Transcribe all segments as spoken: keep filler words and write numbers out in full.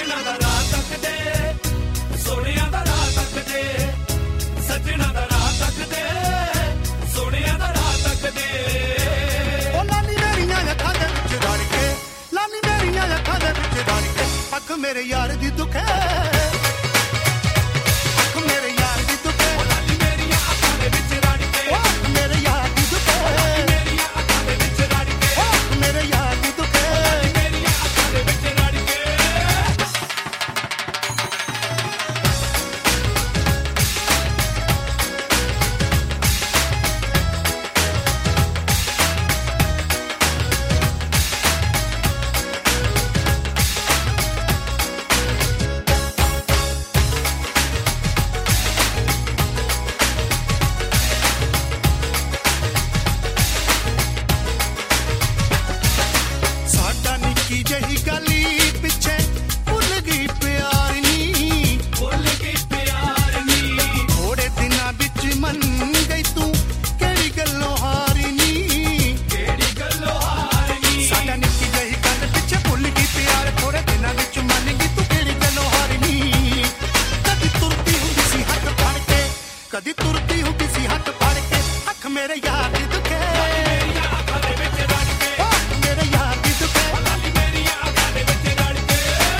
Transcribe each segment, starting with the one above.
ਸੱਜਣਾ ਦਾ ਰਾਹ ਤੱਕਦੇ ਸੋਹਣਿਆਂ ਦਾ ਰਾਹ ਤੱਕਦੇ ਸੱਜਣਾ ਦਾ ਰਾਹ ਤੱਕਦੇ ਸੋਹਣਿਆਂ ਦਾ ਰਾਹ ਤੱਕਦੇ ਉਹ ਲਾਨੀ ਮੇਰੀਆਂ ਅੱਖਾਂ ਦੇ ਵਿੱਚ ਰੜ ਕੇ ਲਾਨੀ ਮੇਰੀਆਂ ਅੱਖਾਂ ਦੇ ਵਿੱਚ ਰੜ ਕੇ ਅੱਖ ਮੇਰੇ ਯਾਰ ਦੀ ਦੁਖੇ ਅੱਖ ਮੇਰੇ ਯਾਰ ਦੀ ਦੁਖੇ ਉਹ ਲਾਲੀ ਮੇਰੀਆਂ ਅੱਖਾਂ ਦੇ ਵਿੱਚ ਰੜ ਕੇ ਅੱਖ ਮੇਰੇ ਯਾਰ ਦੀ ਦੁਖੇ ਮੇਰੀਆਂ ਅੱਖਾਂ ਦੇ ਵਿੱਚ ਰੜ ਕੇ ਅੱਖ ਮੇਰੇ ਯਾਰ ਦੀ ਦੁਖੇ ਮੇਰੀਆਂ ਅੱਖਾਂ ਦੇ ਵਿੱਚ ਰੜ ਕੇ ਸਾਡਾ ਨਿੱਕੀ ਜਿਹੀ ਗਲੀ ਪਿੱਛੇ ਭੁੱਲ ਗਈ ਪਿਆਰ ਨੀ ਭੁੱਲ ਗਈ ਪਿਆਰ ਨੀ ਥੋੜੇ ਦਿਨਾਂ ਵਿੱਚ ਮੰਨ ਗਈ ਤੂੰ ਕਿਹੜੀ ਗੱਲੋਂ ਹਾਰੀ ਨੀ ਕਿਹੜੀ ਗੱਲੋਂ ਹਾਰਨੀ ਸਾਡਾ ਨਿੱਕੀ ਜਿਹੀ ਗੱਲ ਪਿੱਛੇ ਭੁੱਲ ਗਈ ਪਿਆਰ ਥੋੜੇ ਦਿਨਾਂ ਵਿੱਚ ਮੰਨ ਗਈ ਤੂੰ ਕਿਹੜੀ ਗੱਲੋਂ ਹਾਰੀ ਨੀ ਕਦੀ ਤੁਰਦੀ ਹੁੰਦੀ ਸੀ ਹੱਥ ਫੜ ਕੇ ਕਦੀ ਤੁਰਦੀ ਹੁੰਦੀ ਸੀ ਹੱਥ ਫੜ ਕੇ ਅੱਖ ਮੇਰੇ ਯਾਰ ਦੀ ਦੁਖੇ ਮੇਰੀਆਂ ਅੱਖਾਂ ਦੇ ਵਿੱਚ ਰੜ ਕੇ ਅੱਖ ਮੇਰੇ ਯਾਰ ਦੀ ਦੁਖੇ ਲਾਲੀ ਮੇਰੀਆਂ ਅੱਖਾਂ ਦੇ ਵਿੱਚ ਰੜ ਕੇ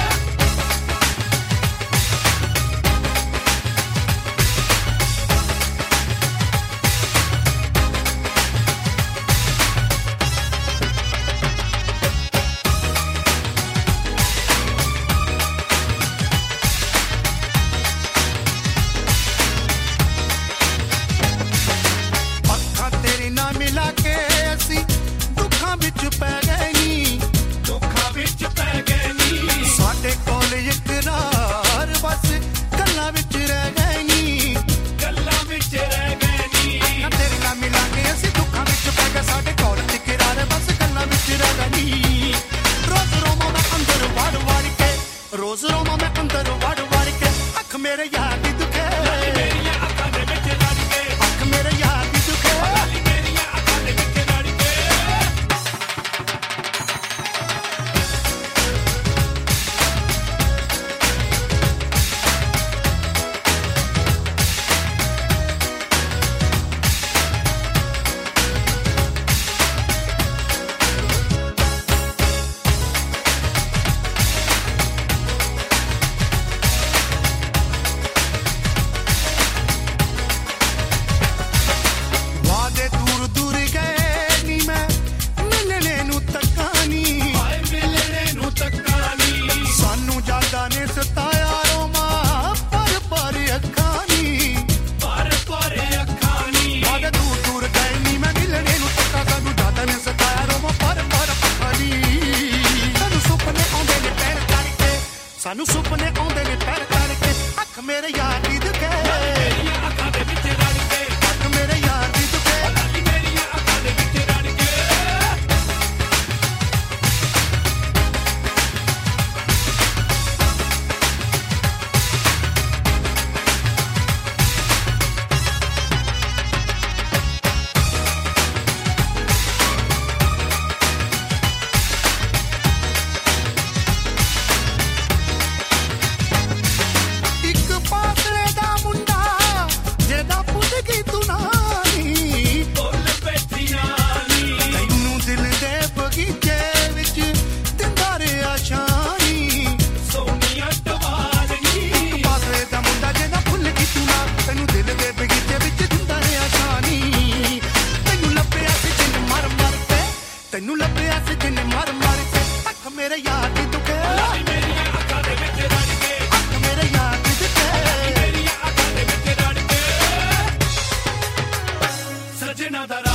ਅੱਖਾਂ ਤੇਰੇ ਨਾਲ ਮਿਲਾ ਕੇ ਅਸੀਂ ਦੁੱਖਾਂ ਵਿੱਚ ਪੈ ਗਏ ਨੀ ਦੁੱਖਾਂ ਵਿੱਚ ਪੈ ਗਏ ਨੀ ਸਾਡੇ ਕੋਲ ਇਕਰਾਰ ਬਸ ਗੱਲਾਂ ਵਿੱਚ ਰਹਿ ਗਏ ਨੀ ਗੱਲਾਂ ਵਿੱਚ ਰਹਿ ਗਏ ਨੀ ਅੱਖਾਂ ਤੇਰੇ ਨਾਲ ਮਿਲਾ ਕੇ ਅਸੀਂ ਦੁੱਖਾਂ ਵਿੱਚ ਪੈ ਗਏ ਸਾਡੇ ਕੋਲ ਇਕਰਾਰ ਬਸ ਗੱਲਾਂ ਵਿੱਚ ਰਹਿ ਗਏ ਨੀ ਰੋਜ਼ ਰੋਵਾਂ ਮੈਂ ਅੰਦਰ ਵੜ ਵੜ ਕੇ ਰੋਜ਼ ਰੋਵਾਂ ਮੈਂ ਅੰਦਰ ਵੜ ਵੜ ਕੇ ਅੱਖ ਮੇਰੇ ਯਾਰ ਦੀ ਦੁਖੇ ਮੇਰੀਆਂ ਅੱਖਾਂ ਦੇ ਵਿੱਚ ਰੜ ਕੇ ਅੱਖ ਮੇਰੇ ਯਾਰ ਦੀ ਦੁਖੇ ਲਾਲੀ ਮੇਰੀਆਂ ਅੱਖਾਂ ਦੇ ਵਿੱਚ ਰੜ ਕੇ ਵਾਦੇ ਦੂਰ ਦੂਰ ਗਏ ਨੀ ਮੈਂ ਮਿਲਣੇ ਨੂੰ ਤੱਕਾਂ ਨੀ ਹਾਏ ਮਿਲਣੇ ਨੂੰ ਤੱਕਾਂ ਨੀ ਸਾਨੂੰ ਜ਼ਿਆਦਾ ਨੇ ਸਤਾਇਆ ਰੋਮਾ ਪਰ ਪਰ ਅੱਖਾਂ ਨੀ ਪਰ ਪਰ ਅੱਖਾਂ ਨੀ ਵਾਦੇ ਦੂਰ ਦੂਰ ਗਏ ਨੀ ਮੈਂ ਮਿਲਣੇ ਨੂੰ ਤੱਕਾਂ ਸਾਨੂੰ ਜ਼ਿਆਦਾ ਨੇ ਸਤਾਇਆ ਰੋਮਾ ਪਰ ਪਰ ਅੱਖਾਂ ਨੀ ਸਾਨੂੰ ਸੁਪਨੇ ਆਉਂਦੇ ਨੇ ਪੈਰ ਕਰਕੇ ਸਾਨੂੰ ਸੁਪਨੇ ਆਉਂਦੇ ਨੇ ਪੈਰ ਕਰਕੇ ਅੱਖ ਮੇਰੇ ਯਾਰ ਦੀ ਦੁਖੇ ਮੇਰੀਆਂ ਅੱਖਾਂ ਦੇ ਵਿੱਚ ਰੜ ਕੇ ਅੱਖ ਮੇਰੇ ਯਾਰ ਦੀ ਦੁਖੇ ਲਾਲੀ ਮੇਰੀਆਂ ਅੱਖਾਂ ਦੇ ਵਿੱਚ ਰੜ ਕੇ ਇੱਕ ਪਾਸਰੇ ਦਾ ਮੁੰਡਾ ਜਿਹਦਾ ਪੁੱਤ ਕੀ ਤੂੰ ਨਾਨੀ ਬੋਲ ਬੈਠੀਆਂ ਨੀ ਤੈਨੂੰ ਦਿਲ ਦੇ ਬਗੀਚੇ ਵਿੱਚ ਦਿੰਦਾ ਰਿਹਾ ਛਾਣੀ ਸੋਹਣੀਆਂ ਟਵਾਰਨੀ ਇੱਕ ਪਾਸਰੇ ਦਾ ਮੁੰਡਾ ਜਿਹਦਾ ਫੁੱਲ ਕੀ ਤੂੰ ਨਾ ਤੈਨੂੰ ਦਿਲ ਦੇ ਬਗੀਚੇ ਵਿੱਚ ਦਿੰਦਾ ਰਿਹਾ ਛਾਣੀ ਤੈਨੂੰ ਲੱਭਿਆ ਸੀ ਜਿੰਨ ਮਰ ਮਰ ਕੇ ਤੈਨੂੰ ਲੱਭਿਆ ਸੀ ਜਿੰਨ ਮਰ ਮਰ ਕੇ ਅੱਖ ਮੇਰੇ ਯਾਰ ਦੀ ਦੁਖੇ ਲਾਲੀ ਮੇਰੀਆਂ ਅੱਖਾਂ ਦੇ ਵਿੱਚ ਰੜ ਕੇ ਅੱਖ ਮੇਰੇ ਯਾਰ ਦੀ ਦੁਖੇ ਮੇਰੀਆਂ ਅੱਖਾਂ ਦੇ ਵਿੱਚ ਰੜ ਕੇ ਸੱਜਣਾ ਦਾ